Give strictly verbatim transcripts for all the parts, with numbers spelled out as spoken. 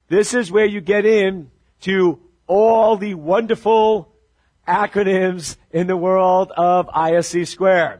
This is where you get in to all the wonderful acronyms in the world of I S C squared.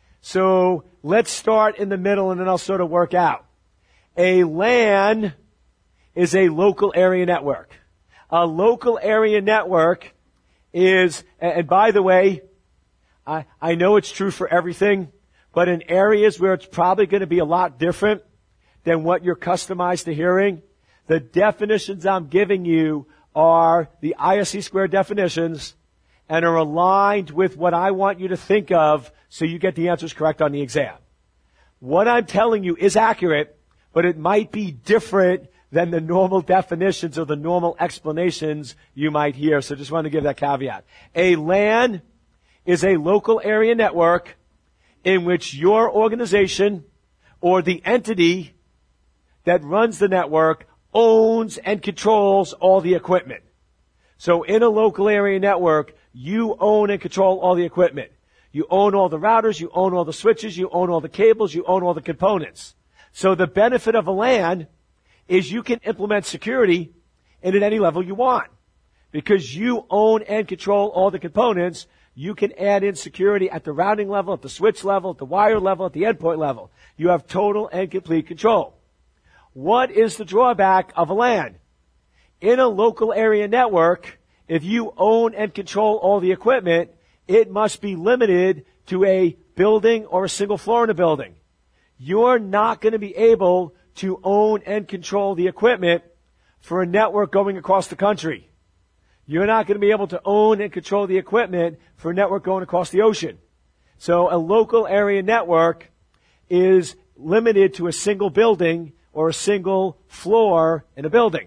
So let's start in the middle and then I'll sort of work out. A LAN is a local area network. A local area network is, and by the way, I, I know it's true for everything, but in areas where it's probably going to be a lot different than what you're customized to hearing, the definitions I'm giving you are the I S C squared definitions and are aligned with what I want you to think of so you get the answers correct on the exam. What I'm telling you is accurate, but it might be different than the normal definitions or the normal explanations you might hear. So just wanted to give that caveat. A LAN is a local area network in which your organization or the entity that runs the network owns and controls all the equipment. So in a local area network, you own and control all the equipment. You own all the routers, you own all the switches, you own all the cables, you own all the components. So the benefit of a LAN is you can implement security in at any level you want. Because you own and control all the components, you can add in security at the routing level, at the switch level, at the wire level, at the endpoint level. You have total and complete control. What is the drawback of a LAN? In a local area network, if you own and control all the equipment, it must be limited to a building or a single floor in a building. You're not going to be able to own and control the equipment for a network going across the country. You're not going to be able to own and control the equipment for a network going across the ocean. So a local area network is limited to a single building or a single floor in a building.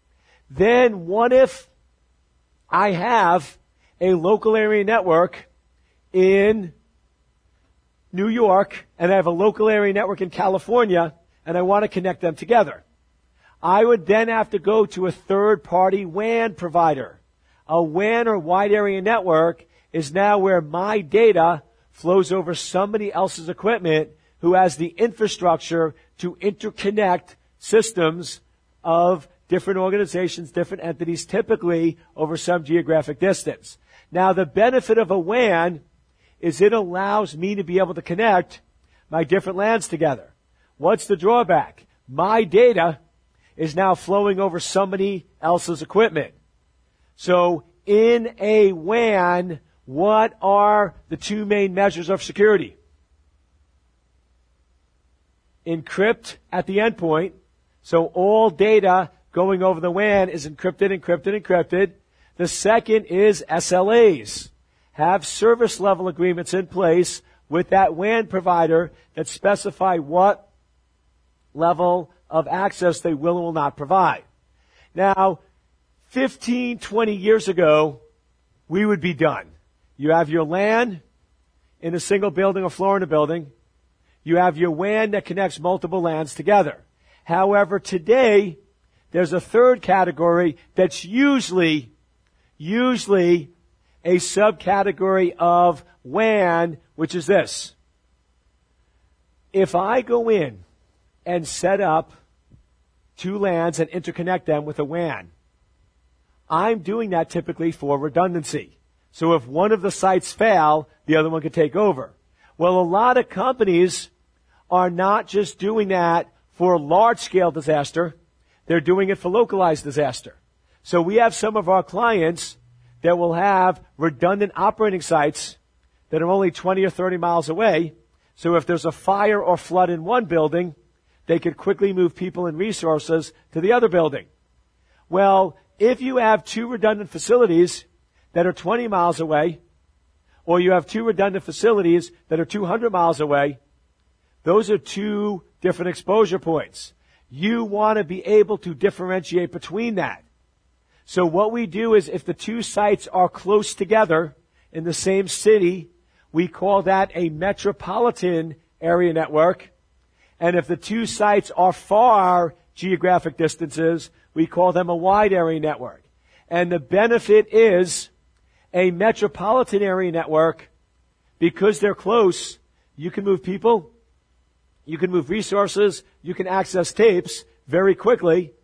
Then what if I have a local area network in New York and I have a local area network in California and I want to connect them together? I would then have to go to a third-party W A N provider. A W A N or wide area network is now where my data flows over somebody else's equipment who has the infrastructure to interconnect systems of different organizations, different entities, typically over some geographic distance. Now, the benefit of a W A N is it allows me to be able to connect my different LANs together. What's the drawback? My data is now flowing over somebody else's equipment. So in a W A N, what are the two main measures of security? Encrypt at the endpoint. So all data going over the W A N is encrypted, encrypted, encrypted. The second is S L As. Have service level agreements in place with that W A N provider that specify what level of access they will and will not provide. Now, fifteen, twenty years ago, we would be done. You have your LAN in a single building or floor in a building. You have your W A N that connects multiple LANs together. However, today, there's a third category that's usually, usually a subcategory of W A N, which is this. If I go in and set up two LANs and interconnect them with a W A N, I'm doing that typically for redundancy. So if one of the sites fail, the other one can take over. Well, a lot of companies are not just doing that for large-scale disaster. They're doing it for localized disaster. So we have some of our clients that will have redundant operating sites that are only twenty or thirty miles away. So if there's a fire or flood in one building, they could quickly move people and resources to the other building. Well, if you have two redundant facilities that are twenty miles away, or you have two redundant facilities that are two hundred miles away, those are two different exposure points. You want to be able to differentiate between that. So what we do is if the two sites are close together in the same city, we call that a metropolitan area network. And if the two sites are far geographic distances, we call them a wide area network. And the benefit is a metropolitan area network, because they're close, you can move people, you can move resources, you can access tapes very quickly,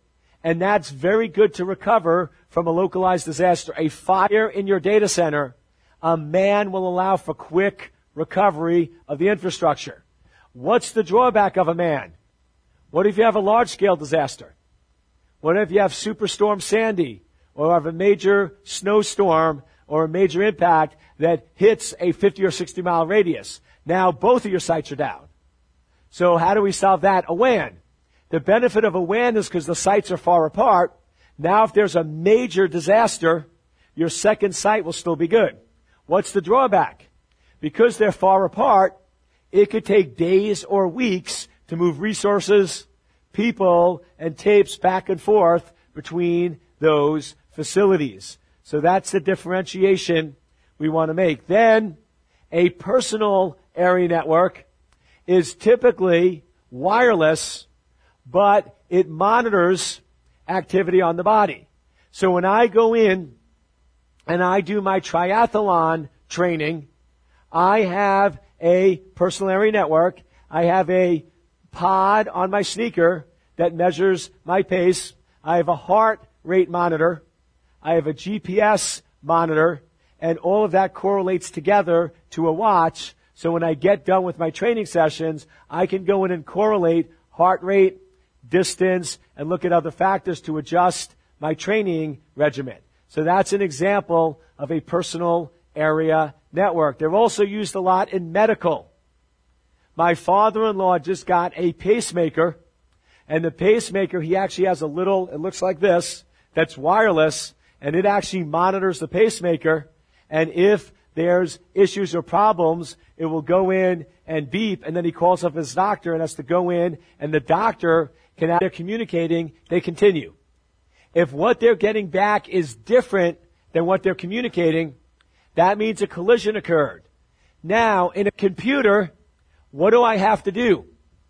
And that's very good to recover from a localized disaster. A fire in your data center, a man will allow for quick recovery of the infrastructure. What's the drawback of a man? What if you have a large-scale disaster? What if you have Superstorm Sandy, or have a major snowstorm or a major impact that hits a fifty or sixty mile radius? Now both of your sites are down. So how do we solve that? A W A N. The benefit of a W A N is because the sites are far apart. Now if there's a major disaster, your second site will still be good. What's the drawback? Because they're far apart, it could take days or weeks to move resources, people, and tapes back and forth between those facilities. So that's the differentiation we want to make. Then, a personal area network is typically wireless, but it monitors activity on the body. So when I go in and I do my triathlon training, I have a personal area network. I have a pod on my sneaker that measures my pace. I have a heart rate monitor. I have a G P S monitor, and all of that correlates together to a watch. So when I get done with my training sessions, I can go in and correlate heart rate, distance, and look at other factors to adjust my training regimen. So that's an example of a personal area network. They're also used a lot in medical. My father-in-law just got a pacemaker, and the pacemaker, he actually has a little, it looks like this, that's wireless, and it actually monitors the pacemaker, and if there's issues or problems, it will go in and beep, and then he calls up his doctor and has to go in, and the doctor can, as they're communicating, they continue. If what they're getting back is different than what they're communicating, that means a collision occurred. Now, in a computer, what do I have to do?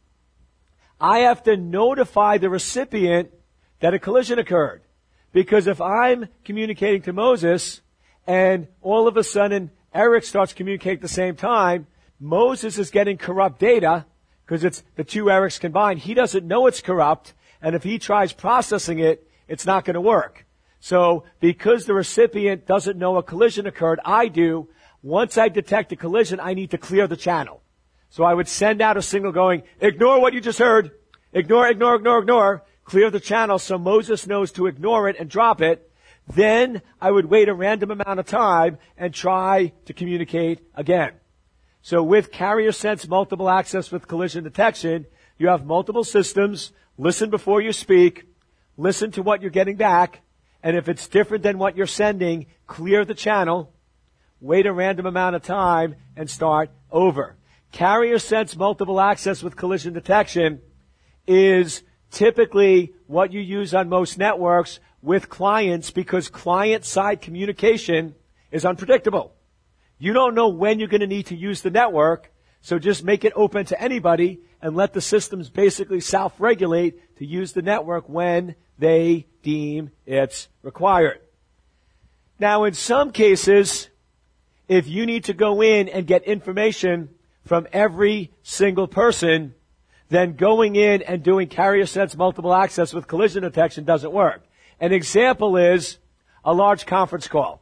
I have to notify the recipient that a collision occurred. Because if I'm communicating to Moses and all of a sudden Eric starts communicating at the same time, Moses is getting corrupt data because it's the two Erics combined. He doesn't know it's corrupt, and if he tries processing it, it's not going to work. So because the recipient doesn't know a collision occurred, I do. Once I detect a collision, I need to clear the channel. So I would send out a signal going, ignore what you just heard. Ignore, ignore, ignore, ignore. Clear the channel so Moses knows to ignore it and drop it. Then I would wait a random amount of time and try to communicate again. So with carrier sense multiple access with collision detection, you have multiple systems. Listen before you speak. Listen to what you're getting back. And if it's different than what you're sending, clear the channel. Wait a random amount of time and start over. Carrier sense multiple access with collision detection is typically what you use on most networks with clients because client-side communication is unpredictable. You don't know when you're going to need to use the network, so just make it open to anybody and let the systems basically self-regulate to use the network when they deem it's required. Now, in some cases, if you need to go in and get information from every single person, then going in and doing carrier sense multiple access with collision detection doesn't work. An example is a large conference call.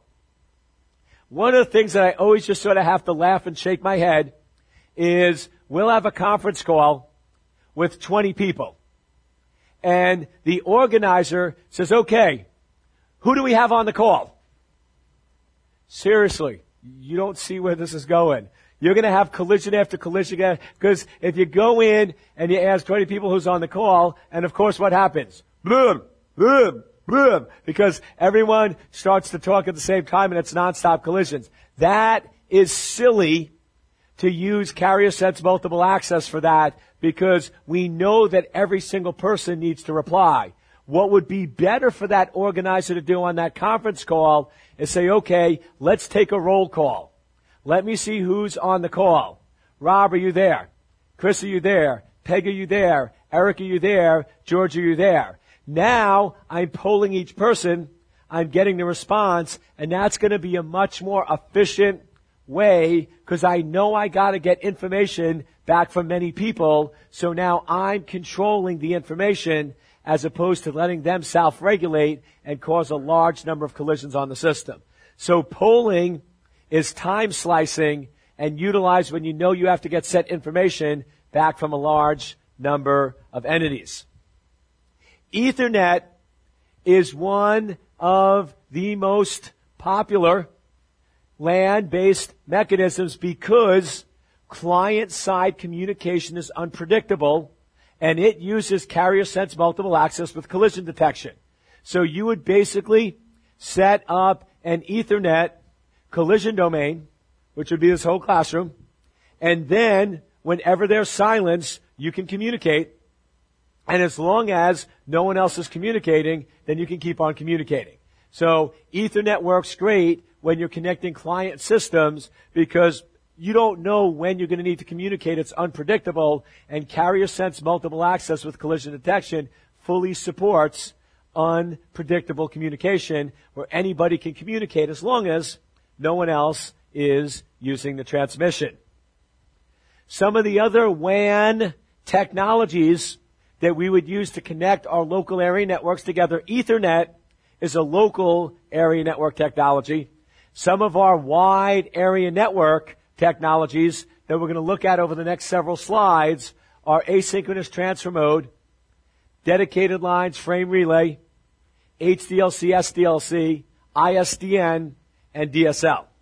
One of the things that I always just sort of have to laugh and shake my head is we'll have a conference call with twenty people. And the organizer says, okay, who do we have on the call? Seriously, you don't see where this is going. You're going to have collision after collision, because if you go in and you ask twenty people who's on the call, and of course what happens? Boom, boom, boom, because everyone starts to talk at the same time and it's nonstop collisions. That is silly to use carrier sense multiple access for that, because we know that every single person needs to reply. What would be better for that organizer to do on that conference call is say, okay, let's take a roll call. Let me see who's on the call. Rob, are you there? Chris, are you there? Peg, are you there? Eric, are you there? George, are you there? Now I'm polling each person. I'm getting the response, and that's going to be a much more efficient way because I know I got to get information back from many people. So now I'm controlling the information, as opposed to letting them self-regulate and cause a large number of collisions on the system. So polling is time slicing and utilized when you know you have to get set information back from a large number of entities. Ethernet is one of the most popular LAN-based mechanisms because client-side communication is unpredictable and it uses carrier-sense multiple access with collision detection. So you would basically set up an Ethernet collision domain, which would be this whole classroom, and then whenever there's silence, you can communicate. And as long as no one else is communicating, then you can keep on communicating. So Ethernet works great when you're connecting client systems because you don't know when you're going to need to communicate. It's unpredictable, and carrier-sense multiple access with collision detection fully supports unpredictable communication where anybody can communicate as long as no one else is using the transmission. Some of the other W A N technologies that we would use to connect our local area networks together. Ethernet is a local area network technology. Some of our wide area network technologies that we're going to look at over the next several slides are asynchronous transfer mode, dedicated lines, frame relay, H D L C, S D L C, I S D N, and D S L.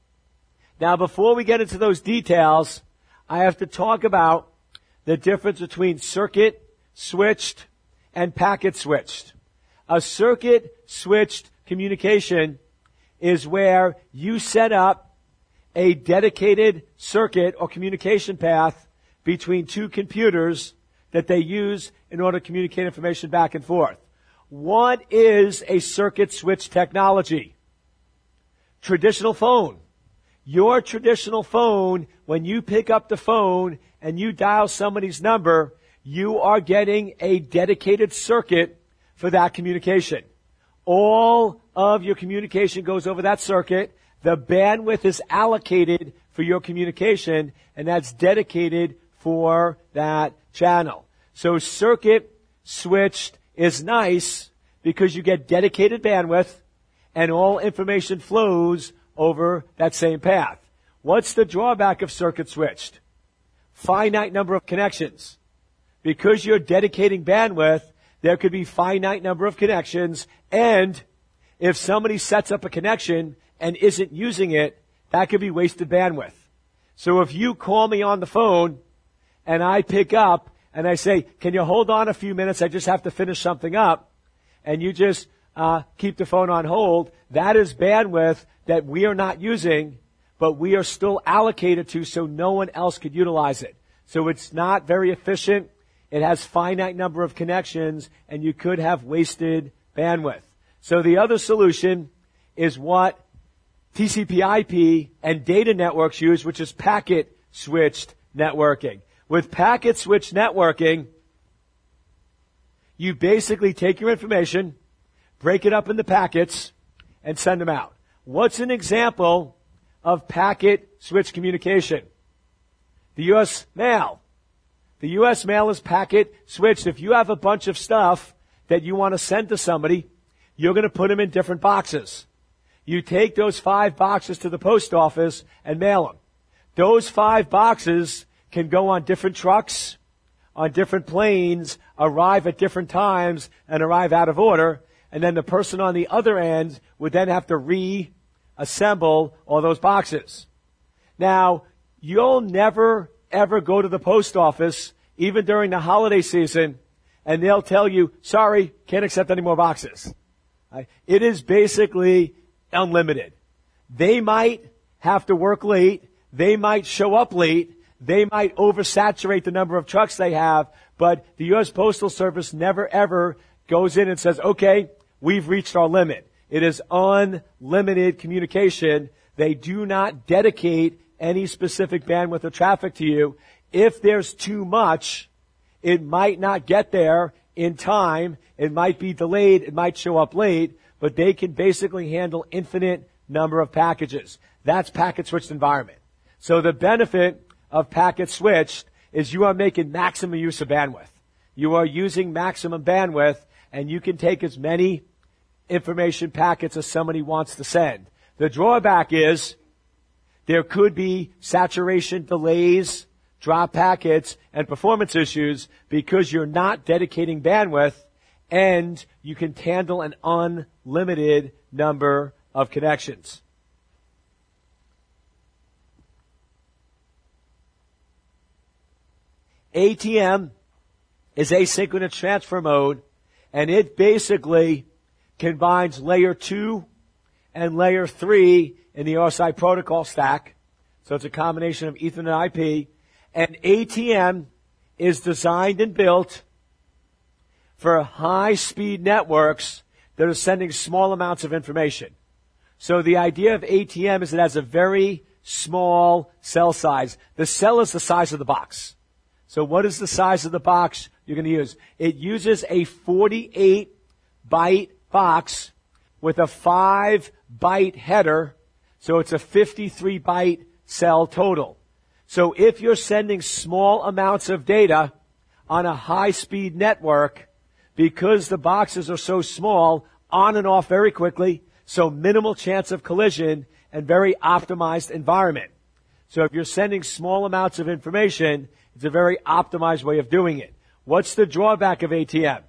Now, before we get into those details, I have to talk about the difference between circuit switched and packet switched. A circuit switched communication is where you set up a dedicated circuit or communication path between two computers that they use in order to communicate information back and forth. What is a circuit switch technology? Traditional phone. Your traditional phone, when you pick up the phone and you dial somebody's number, you are getting a dedicated circuit for that communication. All of your communication goes over that circuit. The bandwidth is allocated for your communication, and that's dedicated for that channel. So circuit switched is nice because you get dedicated bandwidth and all information flows over that same path. What's the drawback of circuit switched? Finite number of connections. Because you're dedicating bandwidth, there could be finite number of connections, and if somebody sets up a connection and isn't using it, that could be wasted bandwidth. So if you call me on the phone and I pick up and I say, can you hold on a few minutes? I just have to finish something up. And you just uh, keep the phone on hold. That is bandwidth that we are not using, but we are still allocated to so no one else could utilize it. So it's not very efficient. It has finite number of connections, and you could have wasted bandwidth. So the other solution is what T C P I P and data networks use, which is packet switched networking. With packet switched networking, you basically take your information, break it up into packets, and send them out. What's an example of packet switched communication? The U S mail. The U S mail is packet switched. If you have a bunch of stuff that you want to send to somebody, you're going to put them in different boxes. You take those five boxes to the post office and mail them. Those five boxes can go on different trucks, on different planes, arrive at different times, and arrive out of order. And then the person on the other end would then have to reassemble all those boxes. Now, you'll never, ever go to the post office, even during the holiday season, and they'll tell you, sorry, can't accept any more boxes. It is basically unlimited. They might have to work late. They might show up late. They might oversaturate the number of trucks they have, but the U S Postal Service never ever goes in and says, okay, we've reached our limit. It is unlimited communication. They do not dedicate any specific bandwidth of traffic to you. If there's too much, it might not get there in time. It might be delayed. It might show up late, but they can basically handle infinite number of packages. That's packet switched environment. So the benefit of packet switched is you are making maximum use of bandwidth. you are using maximum bandwidth, and you can take as many information packets as somebody wants to send. The drawback is there could be saturation delays, drop packets, and performance issues because you're not dedicating bandwidth, and you can handle an unlimited number of connections. A T M is asynchronous transfer mode, and it basically combines layer two and layer three in the R S I protocol stack. So it's a combination of Ethernet and I P. And A T M is designed and built for high-speed networks that are sending small amounts of information. So the idea of A T M is it has a very small cell size. The cell is the size of the box. So what is the size of the box you're going to use? It uses a forty-eight byte box with a five byte header, so it's a fifty-three byte cell total. So if you're sending small amounts of data on a high-speed network, because the boxes are so small, on and off very quickly, so minimal chance of collision and very optimized environment. So if you're sending small amounts of information, it's a very optimized way of doing it. What's the drawback of A T M?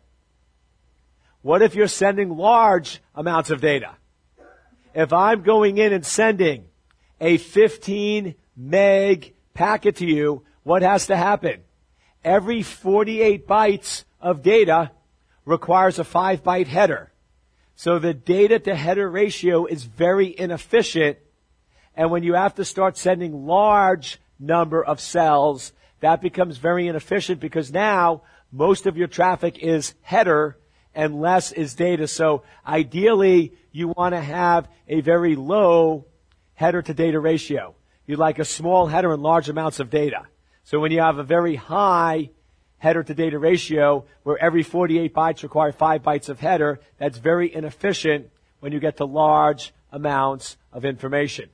What if you're sending large amounts of data? If I'm going in and sending a fifteen meg packet to you, what has to happen? Every forty-eight bytes of data requires a five byte header. So the data to header ratio is very inefficient. And when you have to start sending large number of cells, that becomes very inefficient because now most of your traffic is header and less is data. So ideally, you want to have a very low header to data ratio. You'd like a small header and large amounts of data. So when you have a very high header to data ratio where every forty-eight bytes require five bytes of header, that's very inefficient when you get to large amounts of information.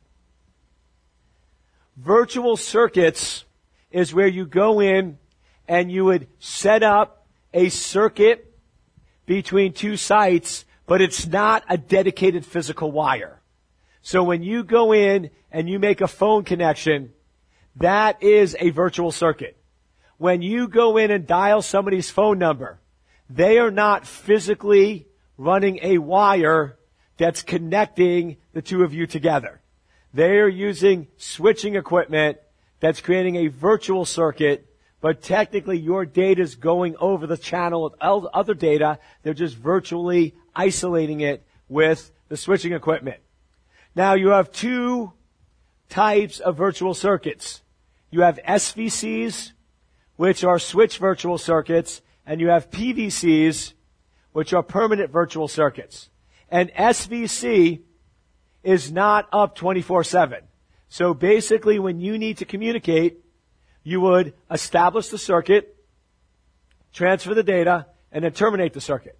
Virtual circuits is where you go in and you would set up a circuit between two sites, but it's not a dedicated physical wire. So when you go in and you make a phone connection, that is a virtual circuit. When you go in and dial somebody's phone number, they are not physically running a wire that's connecting the two of you together. They are using switching equipment that's creating a virtual circuit, but technically your data is going over the channel of other data. They're just virtually isolating it with the switching equipment. Now you have two types of virtual circuits. You have S V Cs, which are switch virtual circuits, and you have P V Cs, which are permanent virtual circuits. And S V C is not up twenty-four seven. So basically, when you need to communicate, you would establish the circuit, transfer the data, and then terminate the circuit.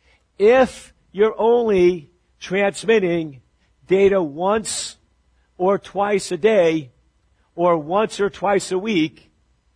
If you're only transmitting data once or twice a day, or once or twice a week,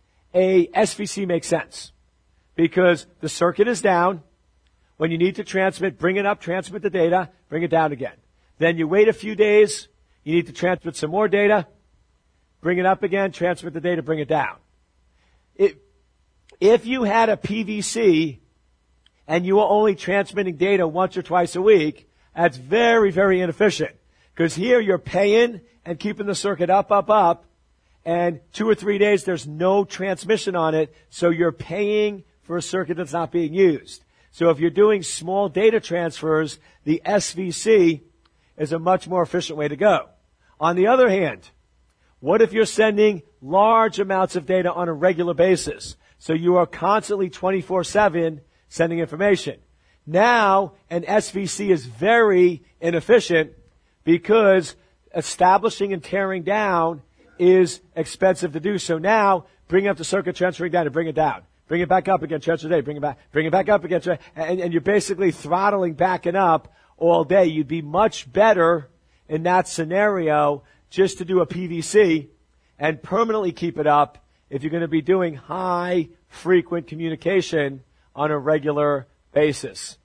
a S V C makes sense. Because the circuit is down. When you need to transmit, bring it up, transmit the data, bring it down again. Then you wait a few days, you need to transmit some more data, bring it up again, transmit the data, bring it down. It, if you had a P V C and you were only transmitting data once or twice a week, that's very, very inefficient. Because here you're paying and keeping the circuit up, up, up, and two or three days there's no transmission on it, so you're paying for a circuit that's not being used. So if you're doing small data transfers, the S V C is a much more efficient way to go. On the other hand, what if you're sending large amounts of data on a regular basis? So you are constantly twenty-four seven sending information. Now, an S V C is very inefficient because establishing and tearing down is expensive to do. So now, bring up the circuit, transferring data, bring it down. Bring it back up again, transfer data, bring it back, bring it back up again, and, and you're basically throttling back and up all day. You'd be much better in that scenario just to do a P V C and permanently keep it up if you're going to be doing high frequent communication on a regular basis.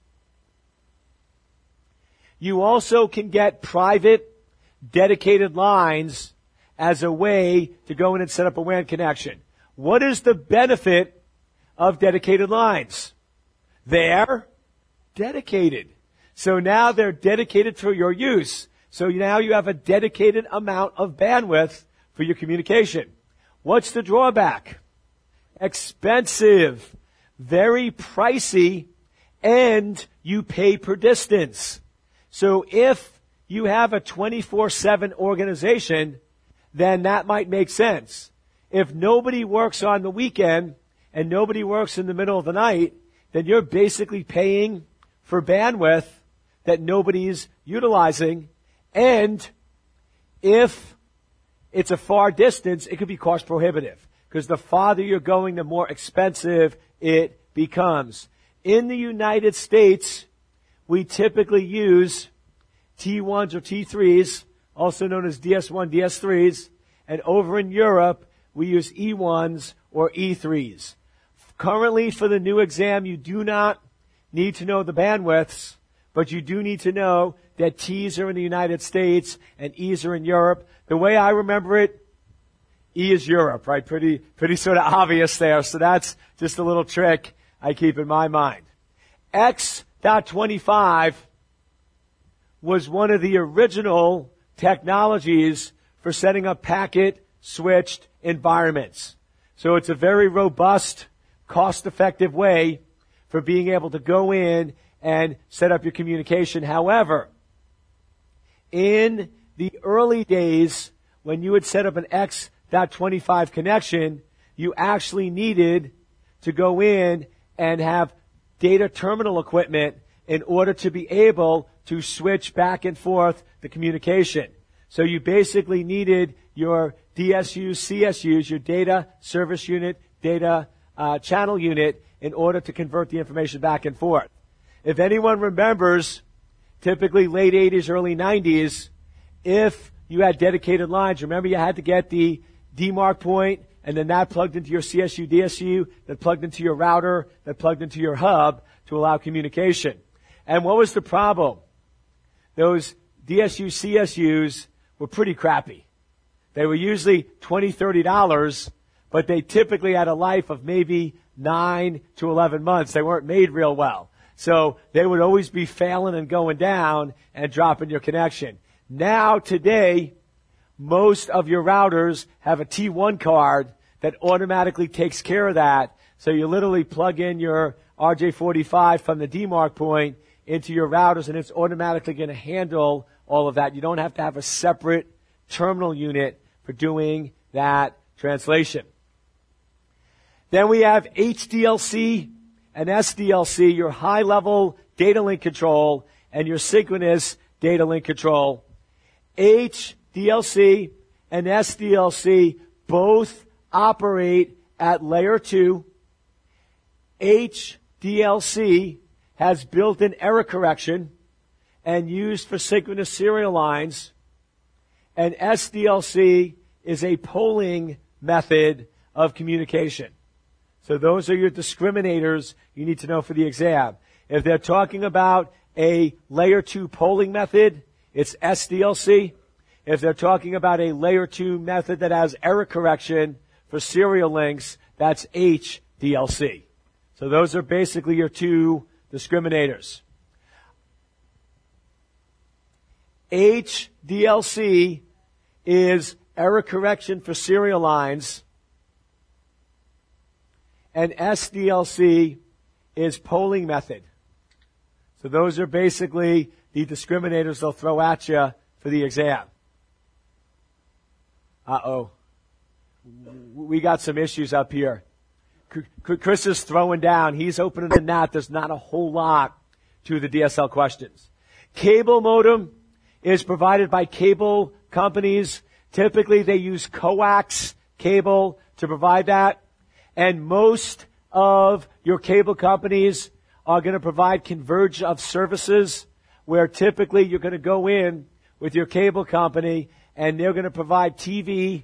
You also can get private, dedicated lines as a way to go in and set up a W A N connection. What is the benefit of dedicated lines? They're dedicated. So now they're dedicated for your use. So now you have a dedicated amount of bandwidth for your communication. What's the drawback? Expensive, very pricey, and you pay per distance. So if you have a twenty-four seven organization, then that might make sense. If nobody works on the weekend and nobody works in the middle of the night, then you're basically paying for bandwidth that nobody's utilizing. And if it's a far distance, it could be cost prohibitive, because the farther you're going, the more expensive it becomes. In the United States, we typically use T ones or T threes, also known as D S one, D S threes, and over in Europe, we use E ones or E threes. Currently, for the new exam, you do not need to know the bandwidths, but you do need to know that T's are in the United States and E's are in Europe. The way I remember it, E is Europe, right? Pretty, pretty sort of obvious there. So that's just a little trick I keep in my mind. X twenty-five was one of the original technologies for setting up packet switched environments. So it's a very robust, cost-effective way for being able to go in and set up your communication. However, in the early days, when you would set up an X twenty-five connection, you actually needed to go in and have data terminal equipment in order to be able to switch back and forth the communication. So you basically needed your D S Us, C S Us, your data service unit, data uh, channel unit, in order to convert the information back and forth. If anyone remembers, typically late eighties, early nineties, if you had dedicated lines, remember you had to get the D MARC point, and then that plugged into your C S U, D S U, that plugged into your router, that plugged into your hub to allow communication. And what was the problem? Those D S U, C S Us were pretty crappy. They were usually twenty dollars, thirty dollars, but they typically had a life of maybe nine to eleven months. They weren't made real well. So they would always be failing and going down and dropping your connection. Now, today, most of your routers have a T one card that automatically takes care of that. So you literally plug in your R J forty-five from the D MARC point into your routers, and it's automatically going to handle all of that. You don't have to have a separate terminal unit for doing that translation. Then we have H D L C and S D L C, your high-level data link control and your synchronous data link control. H D L C and S D L C both operate at layer two. H D L C has built-in error correction and used for synchronous serial lines. And S D L C is a polling method of communication. So those are your discriminators you need to know for the exam. If they're talking about a layer two polling method, it's S D L C. If they're talking about a layer two method that has error correction for serial links, that's H D L C. So those are basically your two discriminators. H D L C is error correction for serial lines, and S D L C is polling method. So those are basically the discriminators they'll throw at you for the exam. Uh-oh. We got some issues up here. Chris is throwing down. He's opening the net. There's not a whole lot to the D S L questions. Cable modem is provided by cable companies. Typically, they use coax cable to provide that. And most of your cable companies are going to provide converge of services, where typically you're going to go in with your cable company and they're going to provide T V,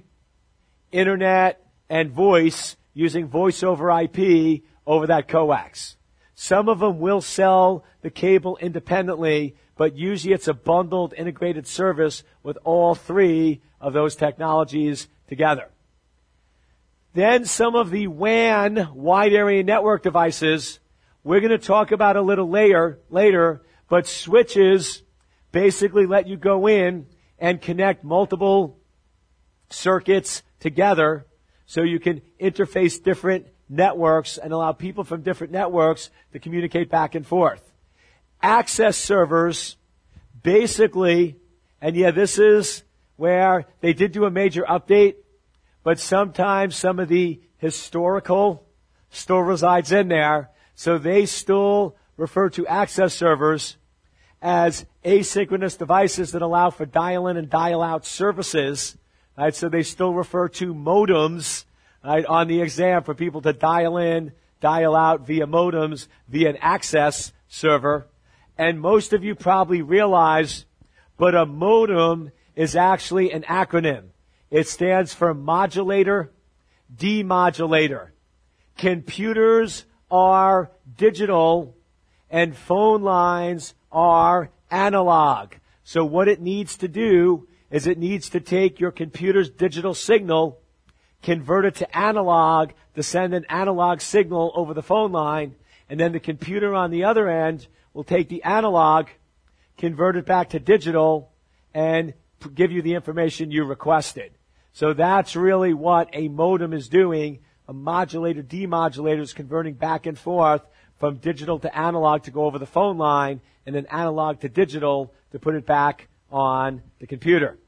internet, and voice using voice over I P over that coax. Some of them will sell the cable independently, but usually it's a bundled integrated service with all three of those technologies together. Then some of the W A N, wide area network devices, we're going to talk about a little later, later, but switches basically let you go in and connect multiple circuits together so you can interface different networks and allow people from different networks to communicate back and forth. Access servers, basically, and yeah, this is where they did do a major update, but sometimes some of the historical still resides in there, so they still refer to access servers as asynchronous devices that allow for dial-in and dial-out services. Right, so they still refer to modems, right, on the exam for people to dial in, dial out via modems, via an access server. And most of you probably realize, but a modem is actually an acronym. It stands for modulator, demodulator. Computers are digital and phone lines are analog. So what it needs to do is it needs to take your computer's digital signal, convert it to analog to send an analog signal over the phone line, and then the computer on the other end will take the analog, convert it back to digital, and give you the information you requested. So that's really what a modem is doing. A modulator, demodulator is converting back and forth from digital to analog to go over the phone line, and then analog to digital to put it back on the computer.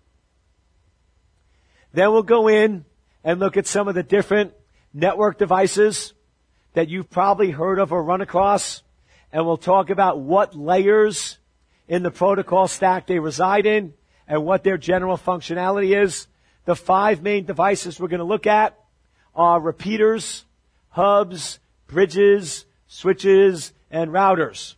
Then we'll go in and look at some of the different network devices that you've probably heard of or run across, and we'll talk about what layers in the protocol stack they reside in and what their general functionality is. The five main devices we're going to look at are repeaters, hubs, bridges, switches, and routers.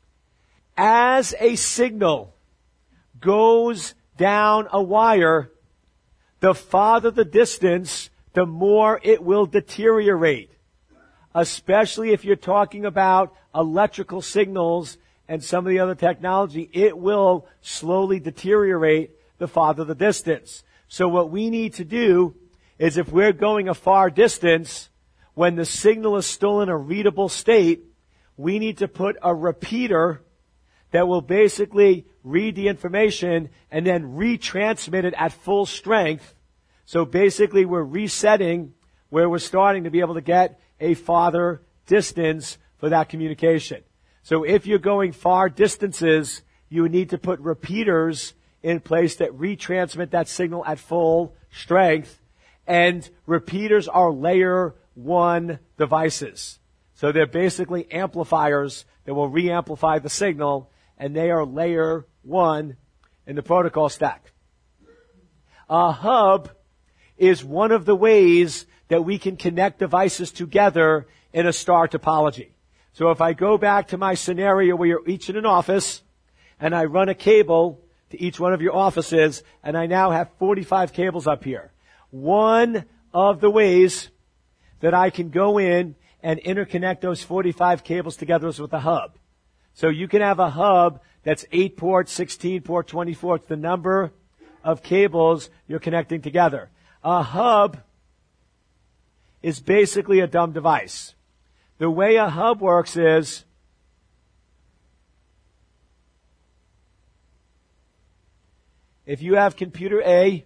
As a signal goes down a wire, the farther the distance, the more it will deteriorate. Especially if you're talking about electrical signals and some of the other technology, it will slowly deteriorate the farther the distance. So what we need to do is, if we're going a far distance, when the signal is still in a readable state, we need to put a repeater that will basically read the information and then retransmit it at full strength. So basically we're resetting where we're starting to be able to get a farther distance for that communication. So if you're going far distances, you would need to put repeaters in place that retransmit that signal at full strength. And repeaters are layer one devices. So they're basically amplifiers that will re-amplify the signal, and they are layer one in the protocol stack. A hub is one of the ways that we can connect devices together in a star topology. So if I go back to my scenario where you're each in an office, and I run a cable to each one of your offices, and I now have forty-five cables up here. One of the ways that I can go in and interconnect those forty-five cables together is with a hub. So you can have a hub that's eight port, sixteen port, twenty-four. It's the number of cables you're connecting together. A hub is basically a dumb device. The way a hub works is if you have computer A,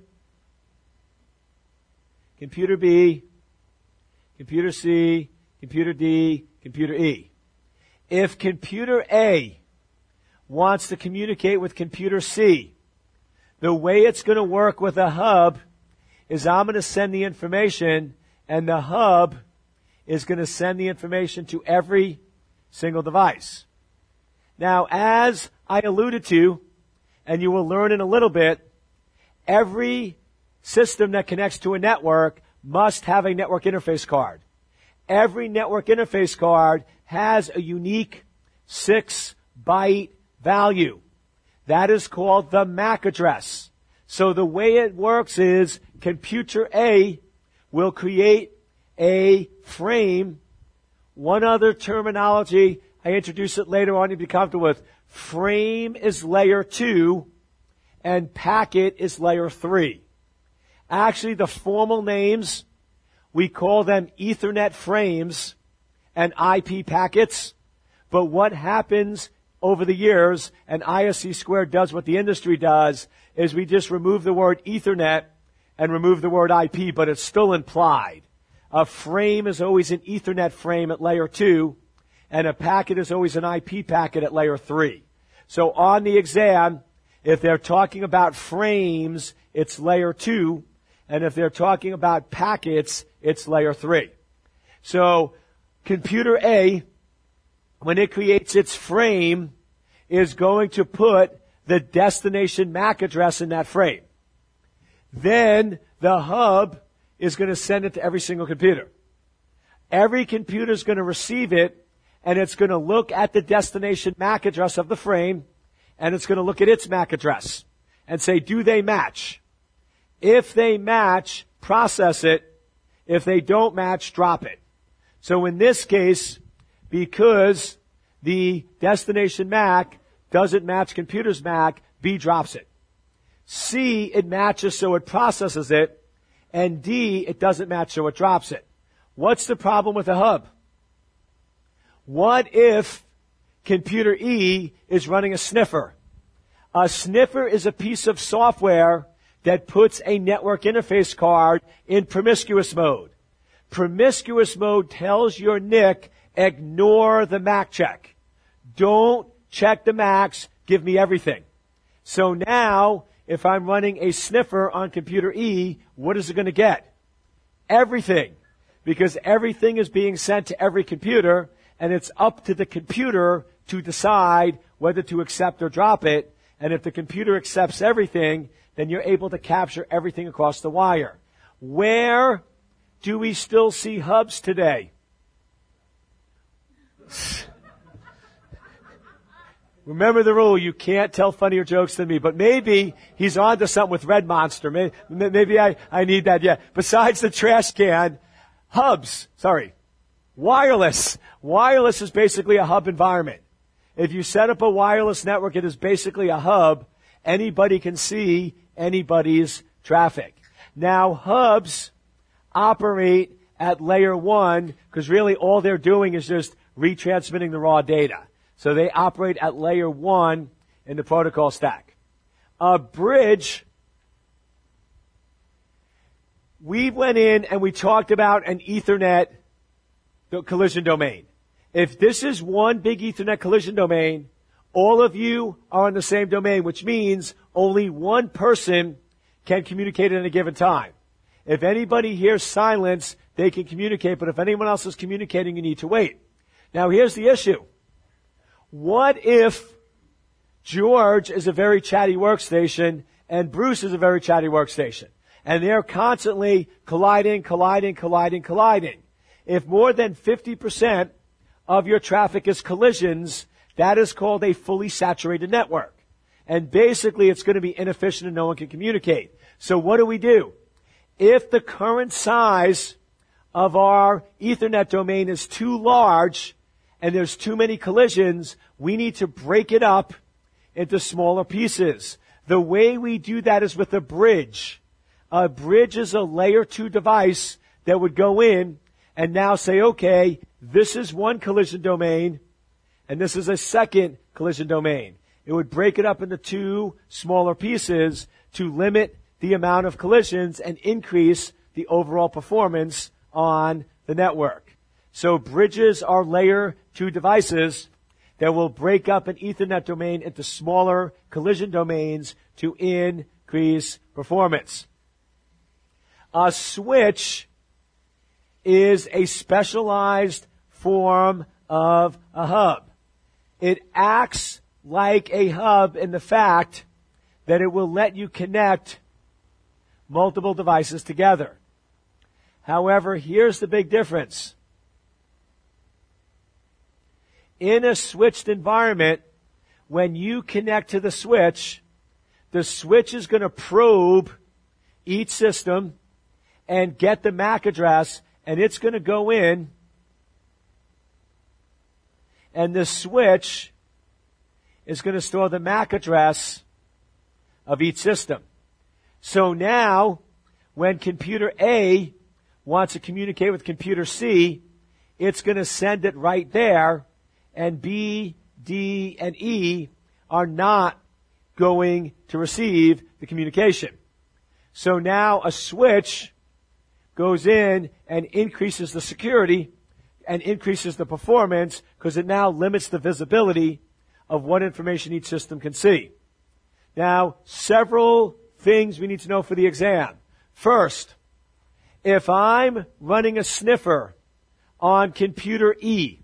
computer B, computer C, computer D, computer E. If computer A wants to communicate with computer C, the way it's going to work with a hub is I'm going to send the information, and the hub is going to send the information to every single device. Now, as I alluded to, and you will learn in a little bit, every system that connects to a network must have a network interface card. Every network interface card has a unique six byte value. That is called the M A C address. So the way it works is computer A will create a frame. One other terminology I introduce it later on, you'll be comfortable with. Frame is layer two, and packet is layer three. Actually, the formal names, we call them Ethernet frames and I P packets. But what happens over the years, and I S C Squared does what the industry does, is we just remove the word Ethernet and remove the word I P, but it's still implied. A frame is always an Ethernet frame at layer two, and a packet is always an I P packet at layer three. So on the exam, if they're talking about frames, it's layer two, and if they're talking about packets, it's layer three. So computer A, when it creates its frame, is going to put the destination M A C address in that frame. Then the hub is going to send it to every single computer. Every computer is going to receive it, and it's going to look at the destination M A C address of the frame, and it's going to look at its M A C address and say, do they match? If they match, process it. If they don't match, drop it. So in this case, because the destination M A C doesn't match computer's M A C, B drops it. C, it matches so it processes it. And D, it doesn't match so it drops it. What's the problem with the hub? What if computer E is running a sniffer? A sniffer is a piece of software that puts a network interface card in promiscuous mode. Promiscuous mode tells your N I C, ignore the M A C check. Don't check the M A Cs, give me everything. So now, if I'm running a sniffer on computer E, what is it going to get? Everything. Because everything is being sent to every computer, and it's up to the computer to decide whether to accept or drop it. And if the computer accepts everything, then you're able to capture everything across the wire. Where do we still see hubs today? Remember the rule, you can't tell funnier jokes than me, but maybe he's on to something with Red Monster. Maybe, maybe I, I need that, yeah. Besides the trash can, hubs, sorry, wireless. Wireless is basically a hub environment. If you set up a wireless network, it is basically a hub. Anybody can see anybody's traffic. Now, hubs operate at layer one, because really all they're doing is just retransmitting the raw data. So they operate at layer one in the protocol stack. A bridge, we went in and we talked about an Ethernet collision domain. If this is one big Ethernet collision domain, all of you are on the same domain, which means only one person can communicate at a given time. If anybody hears silence, they can communicate, but if anyone else is communicating, you need to wait. Now here's the issue. What if George is a very chatty workstation and Bruce is a very chatty workstation? And they're constantly colliding, colliding, colliding, colliding. If more than fifty percent of your traffic is collisions, that is called a fully saturated network. And basically it's going to be inefficient and no one can communicate. So what do we do? If the current size of our Ethernet domain is too large and there's too many collisions, we need to break it up into smaller pieces. The way we do that is with a bridge. A bridge is a layer two device that would go in and now say, okay, this is one collision domain and this is a second collision domain. It would break it up into two smaller pieces to limit the amount of collisions and increase the overall performance on the network. So bridges are layer two devices that will break up an Ethernet domain into smaller collision domains to increase performance. A switch is a specialized form of a hub. It acts like a hub in the fact that it will let you connect multiple devices together. However, here's the big difference. In a switched environment, when you connect to the switch, the switch is going to probe each system and get the M A C address, and it's going to go in And the switch is going to store the M A C address of each system. So now, when computer A wants to communicate with computer C, it's going to send it right there, and B, D, and E are not going to receive the communication. So now a switch goes in and increases the security and increases the performance because it now limits the visibility of what information each system can see. Now, several things we need to know for the exam. First, if I'm running a sniffer on computer E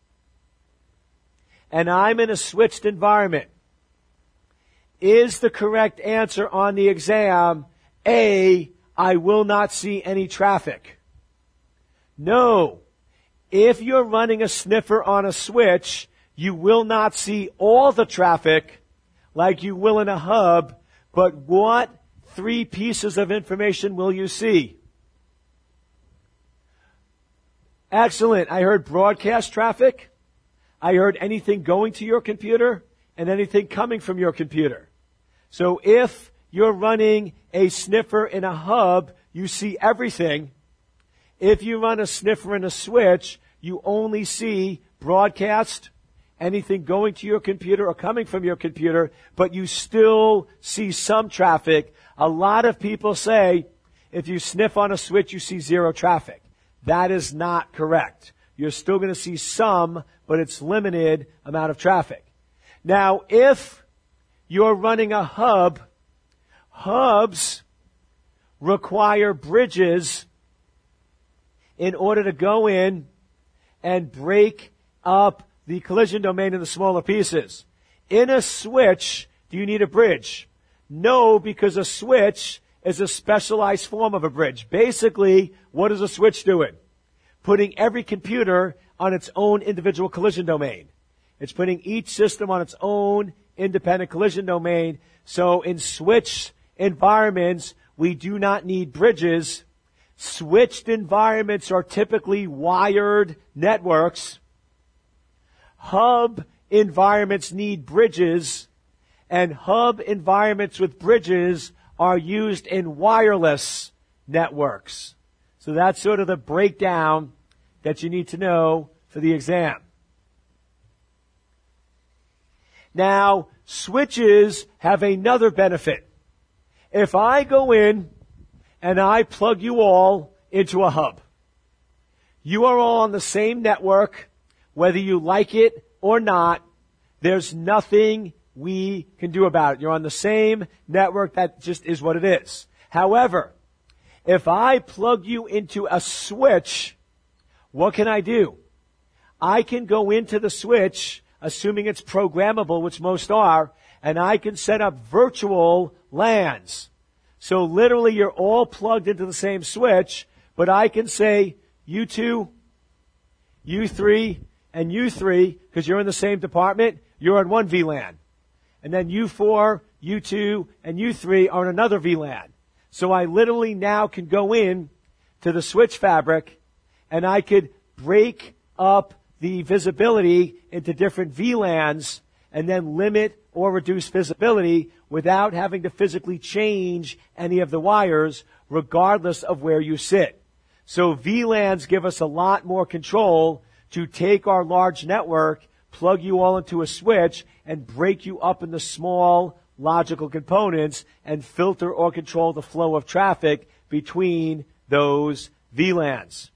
and I'm in a switched environment, is the correct answer on the exam A, I will not see any traffic? No. If you're running a sniffer on a switch, you will not see all the traffic like you will in a hub, but what three pieces of information will you see? Excellent. I heard broadcast traffic. I heard anything going to your computer and anything coming from your computer. So if you're running a sniffer in a hub, you see everything. If you run a sniffer in a switch, you only see broadcast, anything going to your computer or coming from your computer, but you still see some traffic. A lot of people say if you sniff on a switch, you see zero traffic. That is not correct. You're still going to see some, but it's limited amount of traffic. Now, if you're running a hub, hubs require bridges in order to go in and break up the collision domain into smaller pieces. In a switch, do you need a bridge? No, because a switch is a specialized form of a bridge. Basically, what is a switch doing? Putting every computer on its own individual collision domain. It's putting each system on its own independent collision domain. So in switch environments, we do not need bridges. Switched environments are typically wired networks. Hub environments need bridges, and hub environments with bridges are used in wireless networks. So that's sort of the breakdown that you need to know for the exam. Now, switches have another benefit. If I go in and I plug you all into a hub, you are all on the same network, whether you like it or not. There's nothing we can do about it. You're on the same network. That just is what it is. However, if I plug you into a switch, what can I do? I can go into the switch, assuming it's programmable, which most are, and I can set up virtual LANs. So literally you're all plugged into the same switch, but I can say, you two, you three, and you three, because you're in the same department, you're on one V LAN. And then you four, you two, and you three are on another V LAN. So I literally now can go in to the switch fabric, and I could break up the visibility into different V LANs and then limit or reduce visibility without having to physically change any of the wires, regardless of where you sit. So V LANs give us a lot more control to take our large network, plug you all into a switch, and break you up into small logical components and filter or control the flow of traffic between those V LANs.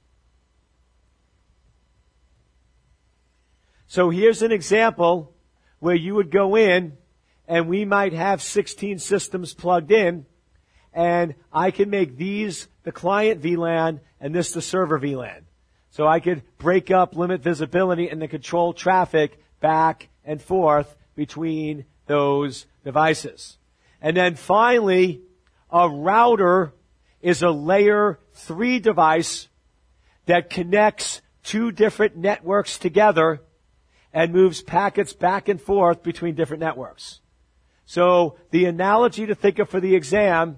So here's an example where you would go in and we might have sixteen systems plugged in, and I can make these the client V LAN and this the server V LAN. So I could break up, limit visibility, and then control traffic back and forth between those devices. And then finally, a router is a layer three device that connects two different networks together and moves packets back and forth between different networks. So the analogy to think of for the exam,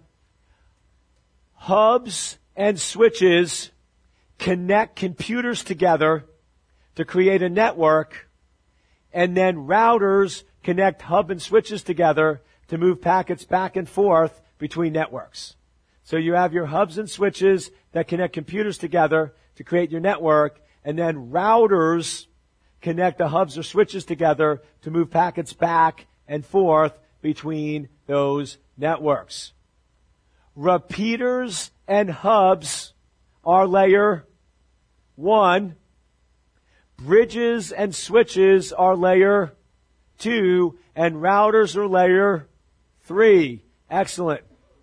hubs and switches connect computers together to create a network, And then routers connect hub and switches together to move packets back and forth between networks. So you have your hubs and switches that connect computers together to create your network, and then routers connect the hubs or switches together to move packets back and forth between those networks. Repeaters and hubs are layer one. Bridges and switches are layer two, and routers are layer three. Excellent.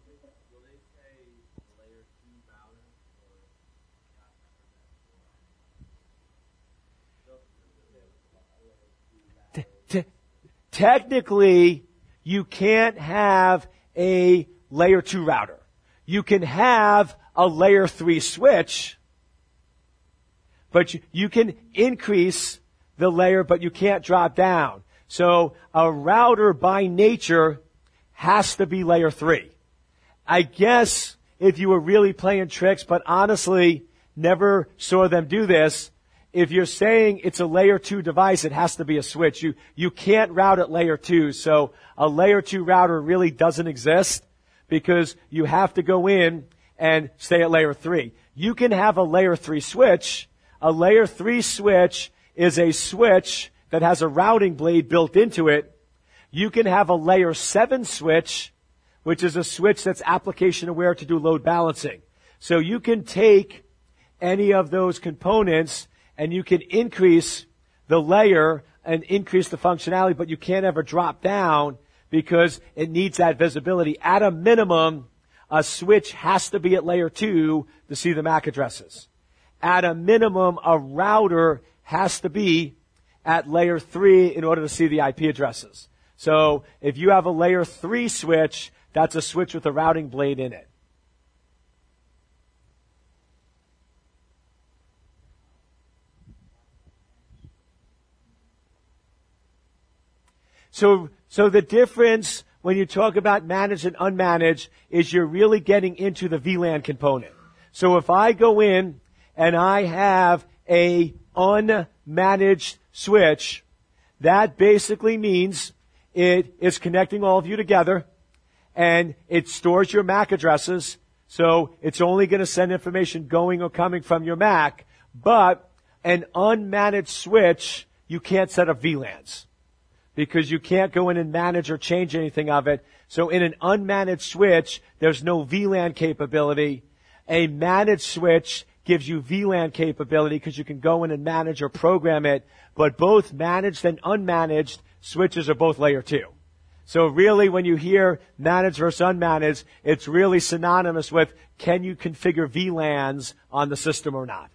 T- t- technically, you can't have a layer two router. You can have a layer three switch, but you, you can increase the layer, but you can't drop down. So a router by nature has to be layer three. I guess if you were really playing tricks, but honestly never saw them do this, if you're saying it's a layer two device, it has to be a switch. You, you can't route at layer two. So a layer two router really doesn't exist because you have to go in and stay at layer three. You can have a layer three switch. A layer three switch is a switch that has a routing blade built into it. You can have a layer seven switch, which is a switch that's application aware to do load balancing. So you can take any of those components and you can increase the layer and increase the functionality, but you can't ever drop down because it needs that visibility. At a minimum, a switch has to be at layer two to see the M A C addresses. At a minimum, a router has to be at layer three in order to see the I P addresses. So if you have a layer three switch, that's a switch with a routing blade in it. So, so the difference when you talk about managed and unmanaged is you're really getting into the V LAN component. So if I go in and I have a unmanaged switch, that basically means it is connecting all of you together and it stores your M A C addresses. So it's only going to send information going or coming from your M A C. But an unmanaged switch, you can't set up V LANs because you can't go in and manage or change anything of it. So in an unmanaged switch, there's no V LAN capability. A managed switch gives you V LAN capability because you can go in and manage or program it. But both managed and unmanaged switches are both layer two. So really when you hear managed versus unmanaged, it's really synonymous with can you configure V LANs on the system or not.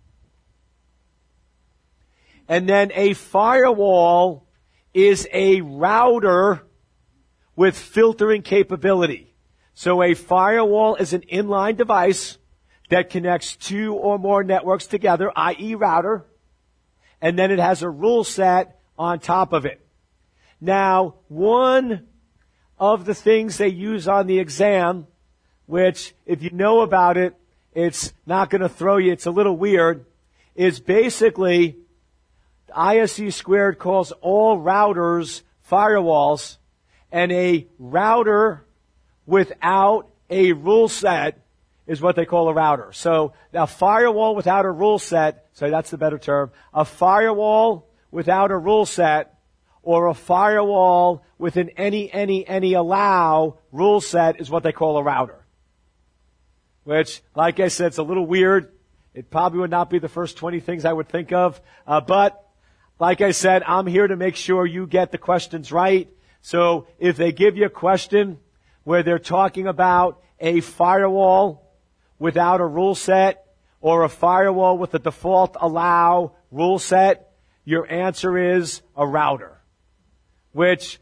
And then a firewall is a router with filtering capability. So a firewall is an inline device that connects two or more networks together, that is router, and then it has a rule set on top of it. Now, one of the things they use on the exam, which if you know about it, it's not going to throw you, it's a little weird, is basically I S C squared calls all routers firewalls, and a router without a rule set is what they call a router. So a firewall without a rule set, so that's the better term, a firewall without a rule set or a firewall with an any, any, any allow rule set is what they call a router. Which, like I said, it's a little weird. It probably would not be the first twenty things I would think of, uh, but like I said, I'm here to make sure you get the questions right. So if they give you a question where they're talking about a firewall without a rule set or a firewall with a default allow rule set, your answer is a router, which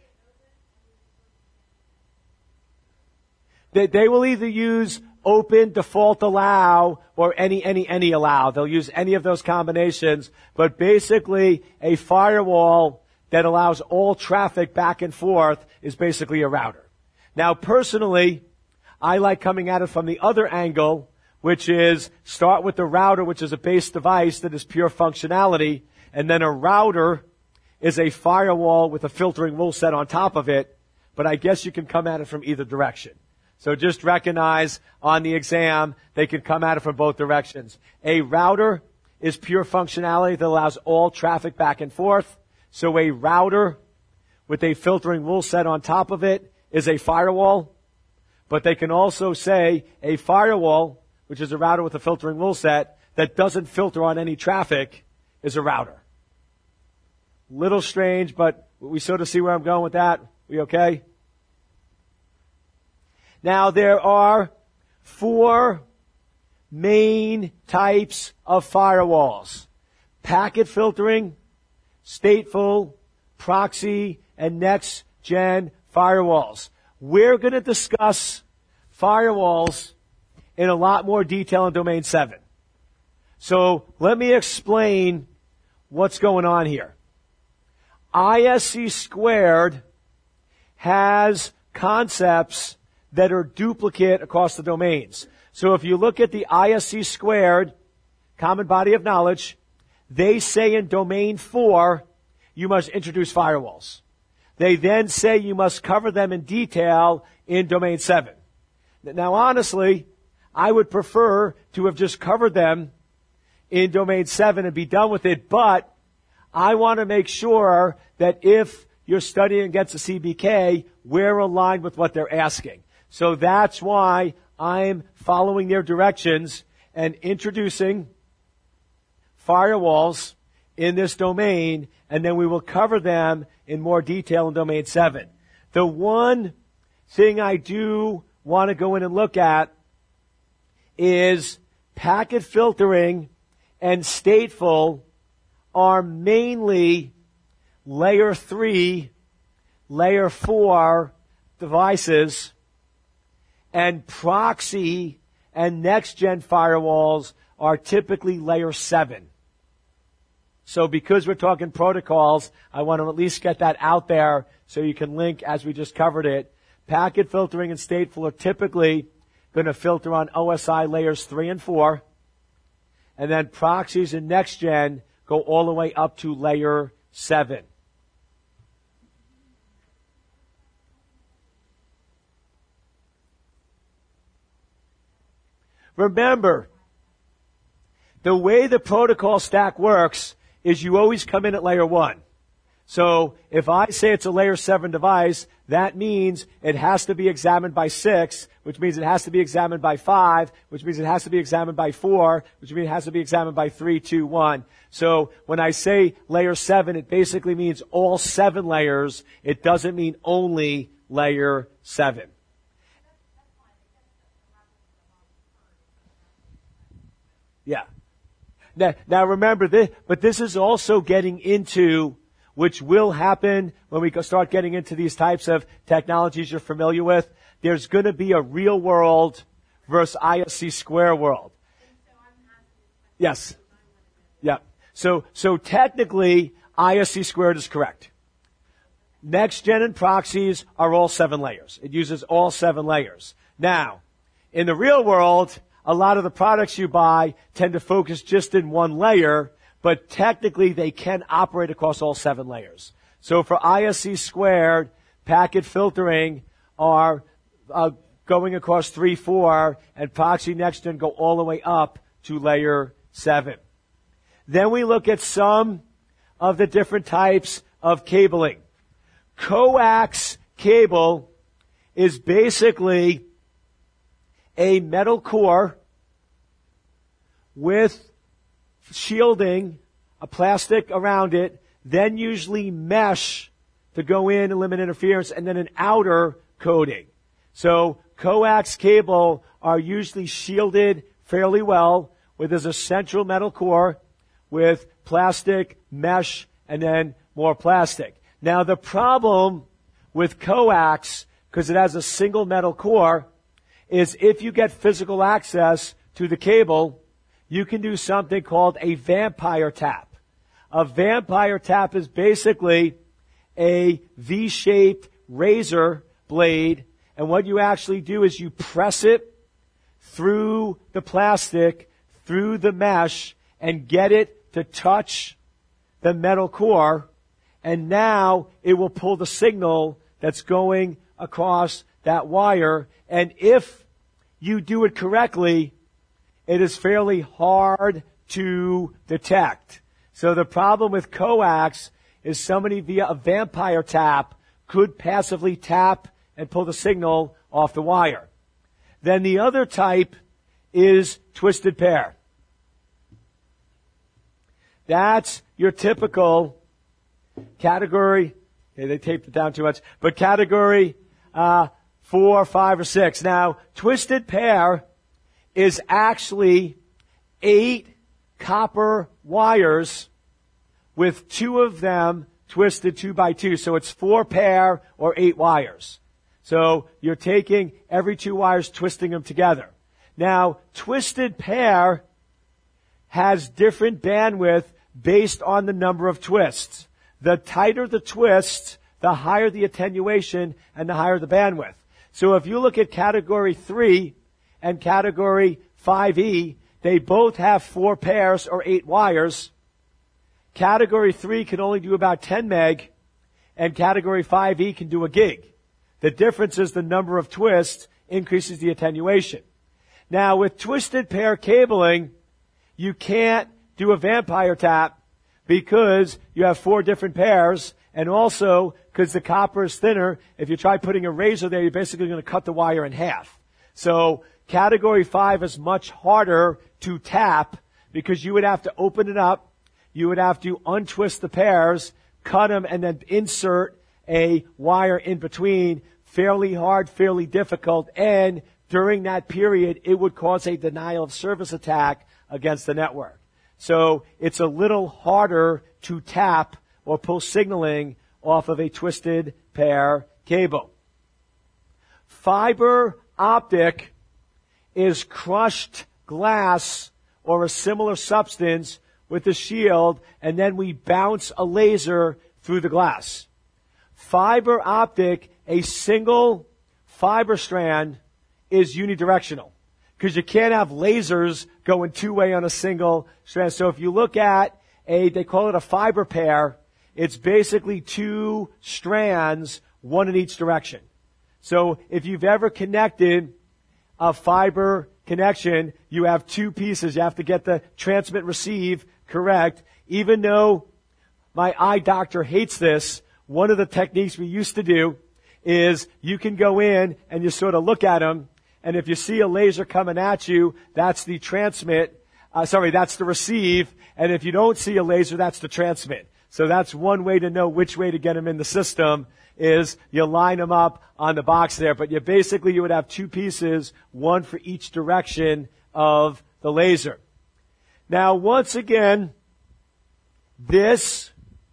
they, they will either use open, default allow, or any, any, any allow. They'll use any of those combinations, but basically a firewall that allows all traffic back and forth is basically a router. Now personally, I like coming at it from the other angle, which is start with the router, which is a base device that is pure functionality, and then a router is a firewall with a filtering rule set on top of it, but I guess you can come at it from either direction. So just recognize on the exam, they can come at it from both directions. A router is pure functionality that allows all traffic back and forth. So a router with a filtering rule set on top of it is a firewall. But they can also say a firewall, which is a router with a filtering rule set that doesn't filter on any traffic, is a router. Little strange, but we sort of see where I'm going with that. We okay? Now there are four main types of firewalls: packet filtering, stateful, proxy, and next-gen firewalls. We're going to discuss firewalls in a lot more detail in Domain seven. So let me explain what's going on here. I S C squared has concepts that are duplicate across the domains. So if you look at the I S C squared, common body of knowledge, they say in domain four, you must introduce firewalls. They then say you must cover them in detail in domain seven. Now honestly, I would prefer to have just covered them in domain seven and be done with it, but I want to make sure that if you're studying against a C B K, we're aligned with what they're asking. So that's why I'm following their directions and introducing firewalls in this domain, and then we will cover them in more detail in domain seven. The one thing I do want to go in and look at is packet filtering and stateful are mainly layer three, layer four devices, and proxy and next-gen firewalls are typically layer seven. So because we're talking protocols, I want to at least get that out there so you can link as we just covered it. Packet filtering and stateful are typically going to filter on O S I layers three and four. And then proxies and next-gen go all the way up to layer seven. Remember, the way the protocol stack works is you always come in at layer one. So if I say it's a layer seven device, that means it has to be examined by six, which means it has to be examined by five, which means it has to be examined by four, which means it has to be examined by three, two, one. So when I say layer seven, it basically means all seven layers. It doesn't mean only layer seven. Yeah. Now, now remember this, but this is also getting into, which will happen when we go start getting into these types of technologies you're familiar with. There's going to be a real world versus I S C square world. Yes. Yeah. So, so technically, I S C squared is correct. Next gen and proxies are all seven layers. It uses all seven layers. Now, in the real world, a lot of the products you buy tend to focus just in one layer, but technically they can operate across all seven layers. So for I S C squared, packet filtering are uh, going across three, four, and proxy next gen go all the way up to layer seven. Then we look at some of the different types of cabling. Coax cable is basically a metal core with shielding, a plastic around it, then usually mesh to go in and limit interference, and then an outer coating. So coax cable are usually shielded fairly well, where there's a central metal core with plastic, mesh, and then more plastic. Now the problem with coax, because it has a single metal core, is if you get physical access to the cable, you can do something called a vampire tap. A vampire tap is basically a V-shaped razor blade, and what you actually do is you press it through the plastic, through the mesh, and get it to touch the metal core, and now it will pull the signal that's going across that wire. And if you do it correctly, it is fairly hard to detect. So the problem with coax is somebody via a vampire tap could passively tap and pull the signal off the wire. Then the other type is twisted pair. That's your typical category. Okay, they taped it down too much, but category uh, four, five, or six. Now, twisted pair is actually eight copper wires with two of them twisted two by two. So it's four pair or eight wires. So you're taking every two wires, twisting them together. Now, twisted pair has different bandwidth based on the number of twists. The tighter the twist, the higher the attenuation and the higher the bandwidth. So if you look at category three and category five E, they both have four pairs or eight wires. Category three can only do about ten meg, and category five E can do a gig. The difference is the number of twists increases the attenuation. Now, with twisted pair cabling, you can't do a vampire tap because you have four different pairs, and also because the copper is thinner. If you try putting a razor there, you're basically going to cut the wire in half. So category five is much harder to tap because you would have to open it up, you would have to untwist the pairs, cut them, and then insert a wire in between. Fairly hard, fairly difficult, and during that period, it would cause a denial of service attack against the network. So it's a little harder to tap or pull signaling off of a twisted pair cable. Fiber optic is crushed glass or a similar substance with a shield, and then we bounce a laser through the glass. Fiber optic, a single fiber strand, is unidirectional because you can't have lasers going two-way on a single strand. So if you look at a, they call it a fiber pair, it's basically two strands, one in each direction. So if you've ever connected a fiber connection, you have two pieces. You have to get the transmit receive correct. Even though my eye doctor hates this, one of the techniques we used to do is you can go in and you sort of look at them, and if you see a laser coming at you, that's the transmit. Uh, sorry, that's the receive. And if you don't see a laser, that's the transmit. So that's one way to know which way to get them in the system is you line them up on the box there. But you basically, you would have two pieces, one for each direction of the laser. Now, once again, this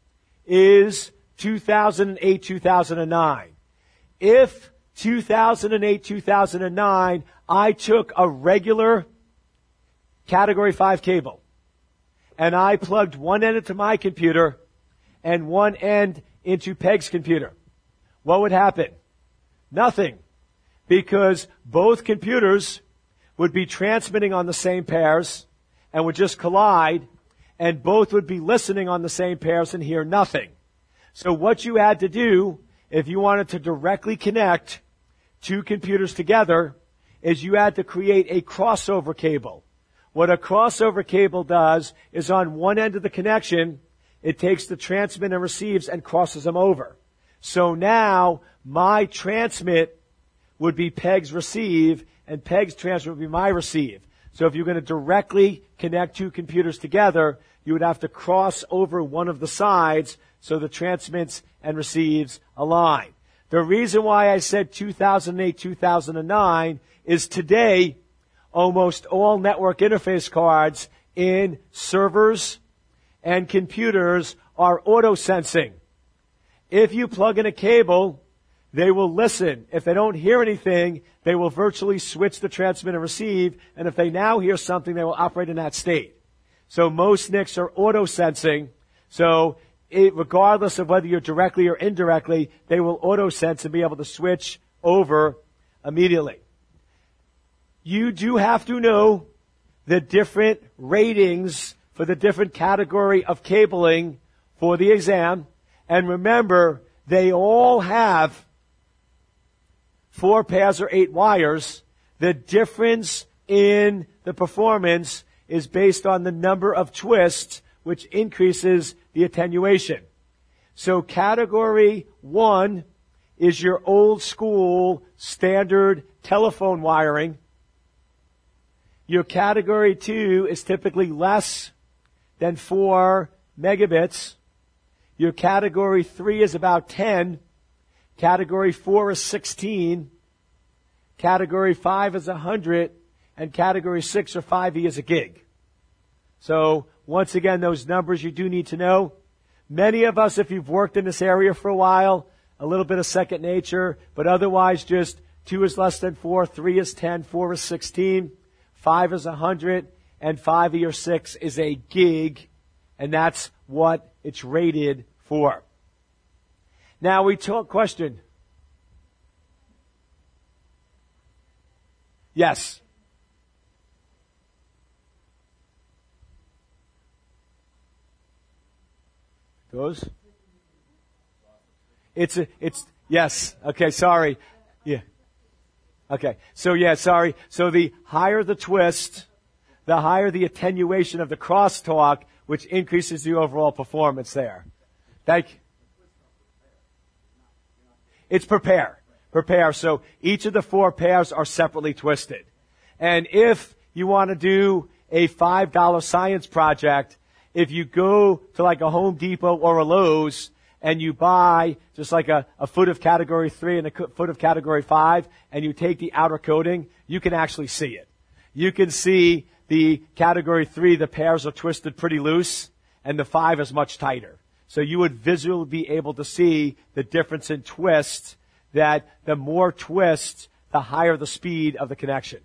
is two thousand eight, two thousand nine. If two thousand eight, two thousand nine, I took a regular category five cable and I plugged one end into my computer and one end into Peg's computer, what would happen? Nothing. Because both computers would be transmitting on the same pairs and would just collide, and both would be listening on the same pairs and hear nothing. So what you had to do if you wanted to directly connect two computers together is you had to create a crossover cable. What a crossover cable does is on one end of the connection, it takes the transmit and receives and crosses them over. So now my transmit would be Peg's receive and Peg's transmit would be my receive. So if you're going to directly connect two computers together, you would have to cross over one of the sides so the transmits and receives align. The reason why I said two thousand eight, two thousand nine is today almost all network interface cards in servers and computers are auto-sensing. If you plug in a cable, they will listen. If they don't hear anything, they will virtually switch the transmit and receive, and if they now hear something, they will operate in that state. So most N I Cs are auto-sensing, so it, regardless of whether you're directly or indirectly, they will auto-sense and be able to switch over immediately. You do have to know the different ratings for the different category of cabling for the exam, And remember, they all have four pairs or eight wires. The difference in the performance is based on the number of twists, which increases the attenuation. So category one is your old school standard telephone wiring. Your category two is typically less than four megabits. Your category three is about ten. Category four is sixteen. Category five is one hundred. And category six or five E is a gig. So once again, those numbers you do need to know. Many of us, if you've worked in this area for a while, a little bit of second nature, but otherwise just two is less than four, three is ten, four is sixteen, five is one hundred, and five E or six is a gig, and that's what it's rated for. Now we talk, question. Yes. Goes? It's a, it's, yes. Okay, sorry. Yeah. Okay. So yeah, sorry. So the higher the twist, the higher the attenuation of the crosstalk, which increases the overall performance there. Thank you. It's per pair. Per pair. So each of the four pairs are separately twisted. And if you want to do a five dollar science project, if you go to like a Home Depot or a Lowe's and you buy just like a, a foot of category three and a foot of category five and you take the outer coating, you can actually see it. You can see the category three, the pairs are twisted pretty loose and the five is much tighter. So you would visually be able to see the difference in twist, that the more twist, the higher the speed of the connection.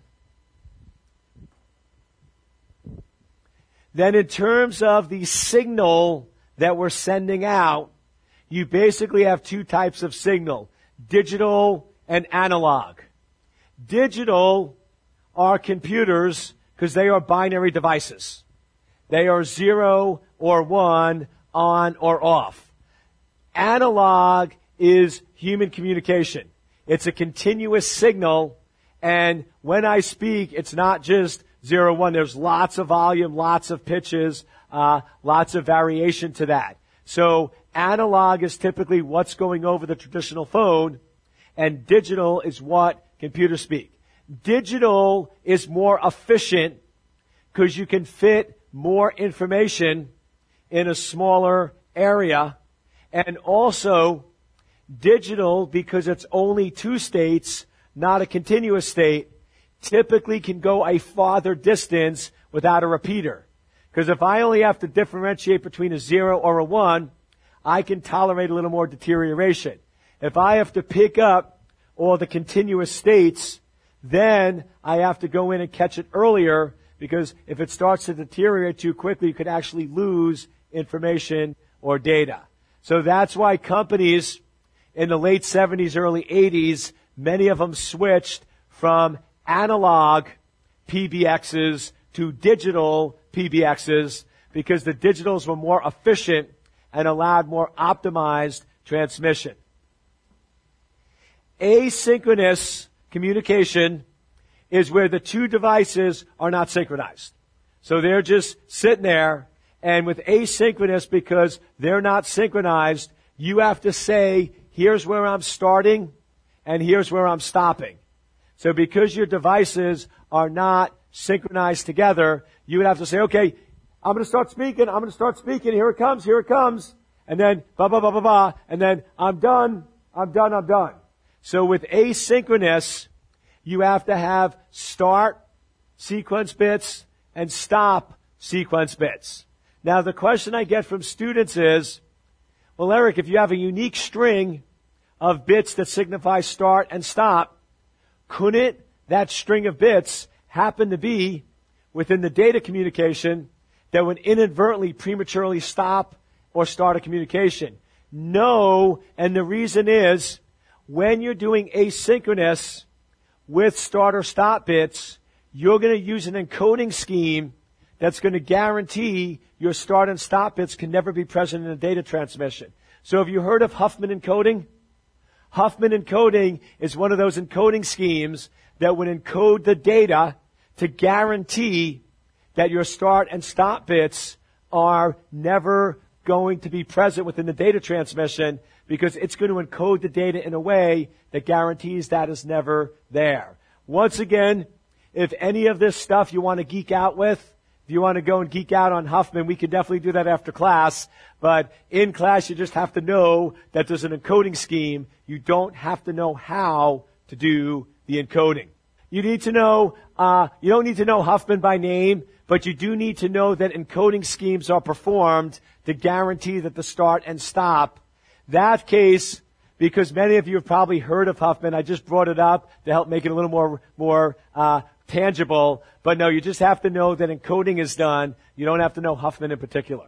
Then in terms of the signal that we're sending out, you basically have two types of signal, digital and analog. Digital are computers because they are binary devices. They are zero or one, on or off. Analog is human communication. It's a continuous signal, and when I speak, it's not just zero, one. There's lots of volume, lots of pitches, uh, lots of variation to that. So analog is typically what's going over the traditional phone, and digital is what computers speak. Digital is more efficient because you can fit more information in a smaller area, and also digital, because it's only two states, not a continuous state, typically can go a farther distance without a repeater. Because if I only have to differentiate between a zero or a one, I can tolerate a little more deterioration. If I have to pick up all the continuous states, then I have to go in and catch it earlier, because if it starts to deteriorate too quickly, you could actually lose information or data. So that's why companies in the late seventies, early eighties, many of them switched from analog P B Xs to digital P B Xs, because the digitals were more efficient and allowed more optimized transmission. Asynchronous communication is where the two devices are not synchronized. So they're just sitting there, and with asynchronous, because they're not synchronized, you have to say, here's where I'm starting and here's where I'm stopping. So because your devices are not synchronized together, you would have to say, okay, I'm going to start speaking, I'm going to start speaking, here it comes, here it comes, and then blah, blah, blah, blah, blah, and then I'm done, I'm done, I'm done. So with asynchronous, you have to have start sequence bits and stop sequence bits. Now the question I get from students is, well, Eric, if you have a unique string of bits that signify start and stop, couldn't that string of bits happen to be within the data communication that would inadvertently prematurely stop or start a communication? No, and the reason is, when you're doing asynchronous with start or stop bits, you're going to use an encoding scheme that's going to guarantee your start and stop bits can never be present in a data transmission. So have you heard of Huffman encoding? Huffman encoding is one of those encoding schemes that would encode the data to guarantee that your start and stop bits are never going to be present within the data transmission, because it's going to encode the data in a way that guarantees that is never there. Once again, if any of this stuff you want to geek out with, if you want to go and geek out on Huffman, we can definitely do that after class. But in class, you just have to know that there's an encoding scheme. You don't have to know how to do the encoding. You need to know, uh, you don't need to know Huffman by name, but you do need to know that encoding schemes are performed to guarantee that the start and stop. That case, because many of you have probably heard of Huffman, I just brought it up to help make it a little more, more, uh, tangible. But no, you just have to know that encoding is done. You don't have to know Huffman in particular.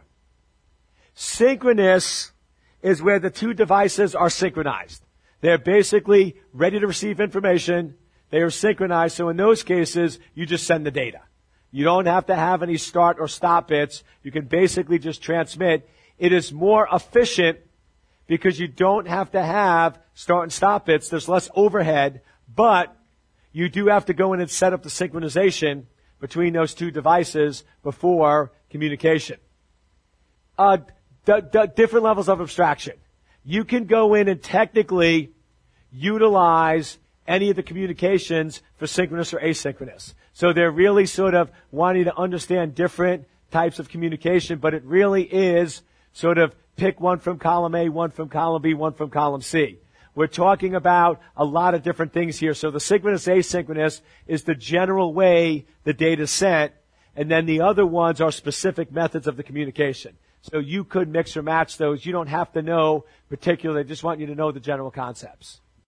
Synchronous is where the two devices are synchronized. They're basically ready to receive information. They are synchronized. So in those cases, you just send the data. You don't have to have any start or stop bits. You can basically just transmit. It is more efficient because you don't have to have start and stop bits. There's less overhead, but you do have to go in and set up the synchronization between those two devices before communication. Uh, d- d- different levels of abstraction. You can go in and technically utilize any of the communications for synchronous or asynchronous. So they're really sort of wanting to understand different types of communication, but it really is sort of pick one from column A, one from column B, one from column C. We're talking about a lot of different things here. So the synchronous asynchronous is the general way the data is sent, and then the other ones are specific methods of the communication. So you could mix or match those. You don't have to know particularly. I just want you to know the general concepts.